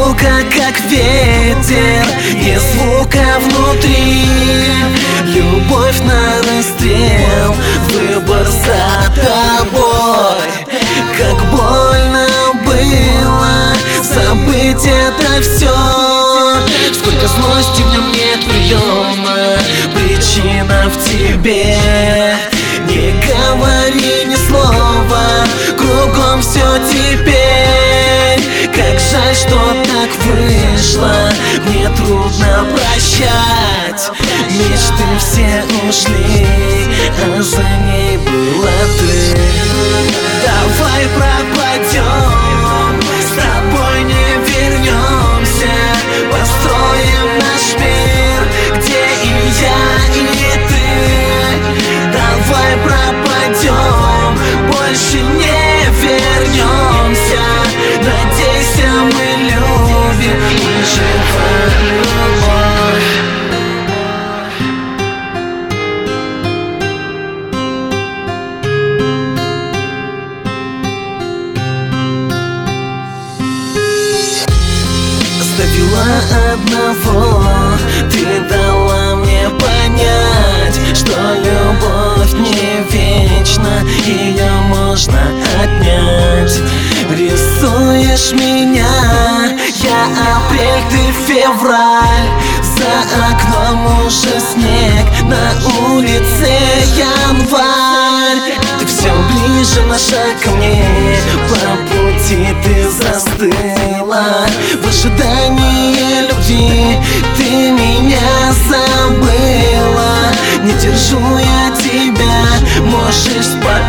скука, как ветер, ни звука внутри. Любовь на расстрел, выбор за тобой. Как больно было забыть это все. Сколько злости в нем нет приема, причина в тебе. Не говори ни слова, кругом все теперь. Как жаль, что так вышло, мне трудно прощать. Мечты все ушли, а за ней была ты. Давай пропадем, с тобой не вернемся. Построим наш мир, где и я, и ты. Давай пропадем, больше не вернемся. Надейся, мы любим, мы живем любовь. Оставила одного, ты дала мне понять, что любовь не вечна, ее можно отнять. Рисуешь меня, я апрель, ты февраль. За окном уже снег, на улице январь. Ты все ближе на шаг ко мне, по пути ты застыла. В ожидании любви ты меня забыла. Не держу я тебя, можешь спать.